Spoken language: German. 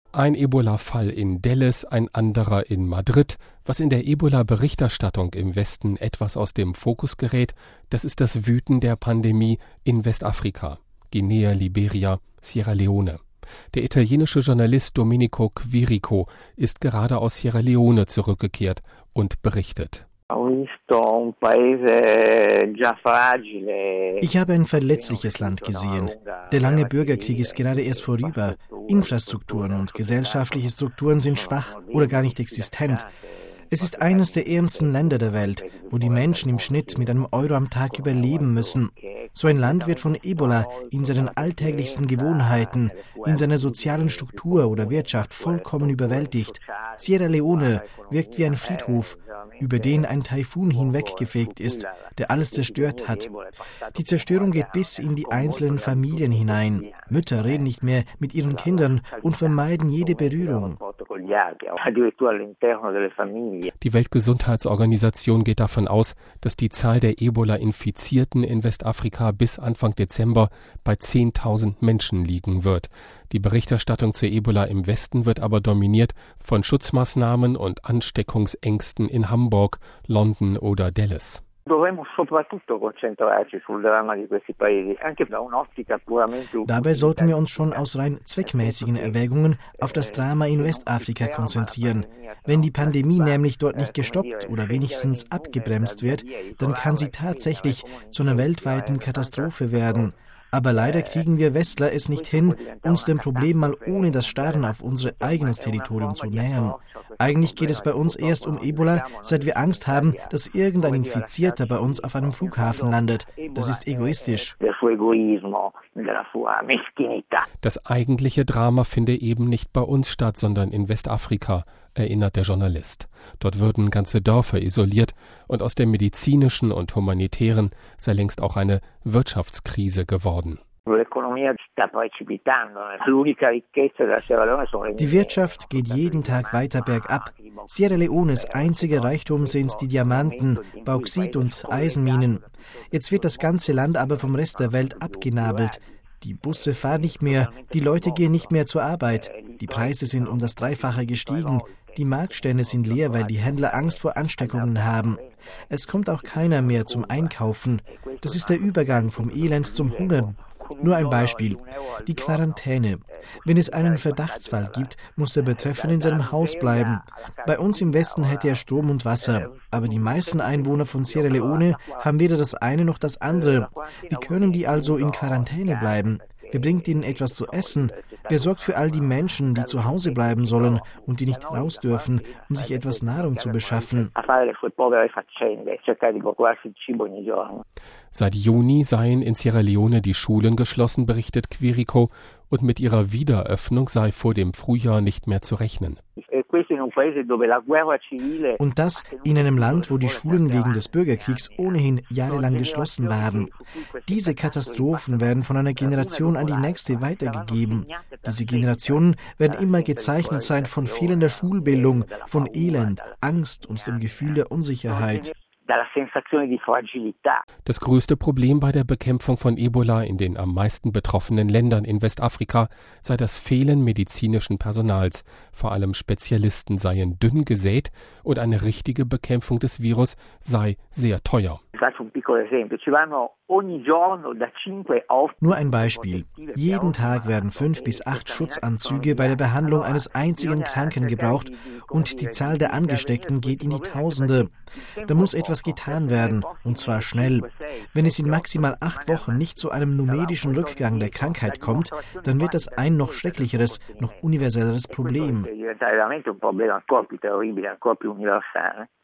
Ein Ebola-Fall in Delles, ein anderer in Madrid. Was in der Ebola-Berichterstattung im Westen etwas aus dem Fokus gerät, das ist das Wüten der Pandemie in Westafrika, Guinea, Liberia, Sierra Leone. Der italienische Journalist Domenico Quirico ist gerade aus Sierra Leone zurückgekehrt und berichtet. Ich habe ein verletzliches Land gesehen. Der lange Bürgerkrieg ist gerade erst vorüber. Infrastrukturen und gesellschaftliche Strukturen sind schwach oder gar nicht existent. Es ist eines der ärmsten Länder der Welt, wo die Menschen im Schnitt mit einem Euro am Tag überleben müssen. So ein Land wird von Ebola in seinen alltäglichsten Gewohnheiten, in seiner sozialen Struktur oder Wirtschaft vollkommen überwältigt. Sierra Leone wirkt wie ein Friedhof, über den ein Taifun hinweggefegt ist, der alles zerstört hat. Die Zerstörung geht bis in die einzelnen Familien hinein. Mütter reden nicht mehr mit ihren Kindern und vermeiden jede Berührung. Die Weltgesundheitsorganisation geht davon aus, dass die Zahl der Ebola-Infizierten in Westafrika bis Anfang Dezember bei 10.000 Menschen liegen wird. Die Berichterstattung zu Ebola im Westen wird aber dominiert von Schutzmaßnahmen und Ansteckungsängsten in Hamburg, London oder Dallas. Dabei sollten wir uns schon aus rein zweckmäßigen Erwägungen auf das Drama in Westafrika konzentrieren. Wenn die Pandemie nämlich dort nicht gestoppt oder wenigstens abgebremst wird, dann kann sie tatsächlich zu einer weltweiten Katastrophe werden. Aber leider kriegen wir Westler es nicht hin, uns dem Problem mal ohne das Starren auf unser eigenes Territorium zu nähern. Eigentlich geht es bei uns erst um Ebola, seit wir Angst haben, dass irgendein Infizierter bei uns auf einem Flughafen landet. Das ist egoistisch. Das eigentliche Drama finde eben nicht bei uns statt, sondern in Westafrika, erinnert der Journalist. Dort würden ganze Dörfer isoliert und aus der medizinischen und humanitären sei längst auch eine Wirtschaftskrise geworden. Die Wirtschaft geht jeden Tag weiter bergab. Sierra Leones einziger Reichtum sind die Diamanten, Bauxit und Eisenminen. Jetzt wird das ganze Land aber vom Rest der Welt abgenabelt. Die Busse fahren nicht mehr, die Leute gehen nicht mehr zur Arbeit. Die Preise sind um das Dreifache gestiegen. Die Marktstände sind leer, weil die Händler Angst vor Ansteckungen haben. Es kommt auch keiner mehr zum Einkaufen. Das ist der Übergang vom Elend zum Hungern. Nur ein Beispiel. Die Quarantäne. Wenn es einen Verdachtsfall gibt, muss der Betreffende in seinem Haus bleiben. Bei uns im Westen hätte er Strom und Wasser. Aber die meisten Einwohner von Sierra Leone haben weder das eine noch das andere. Wie können die also in Quarantäne bleiben? Wer bringt ihnen etwas zu essen? Wer sorgt für all die Menschen, die zu Hause bleiben sollen und die nicht raus dürfen, um sich etwas Nahrung zu beschaffen? Seit Juni seien in Sierra Leone die Schulen geschlossen, berichtet Quirico, und mit ihrer Wiederöffnung sei vor dem Frühjahr nicht mehr zu rechnen. Und das in einem Land, wo die Schulen wegen des Bürgerkriegs ohnehin jahrelang geschlossen waren. Diese Katastrophen werden von einer Generation an die nächste weitergegeben. Diese Generationen werden immer gezeichnet sein von fehlender Schulbildung, von Elend, Angst und dem Gefühl der Unsicherheit. Das größte Problem bei der Bekämpfung von Ebola in den am meisten betroffenen Ländern in Westafrika sei das Fehlen medizinischen Personals. Vor allem Spezialisten seien dünn gesät und eine richtige Bekämpfung des Virus sei sehr teuer. Nur ein Beispiel. Jeden Tag werden 5 bis 8 Schutzanzüge bei der Behandlung eines einzigen Kranken gebraucht und die Zahl der Angesteckten geht in die Tausende. Da muss etwas getan werden, und zwar schnell. Wenn es in maximal 8 Wochen nicht zu einem numerischen Rückgang der Krankheit kommt, dann wird das ein noch schrecklicheres, noch universelleres Problem.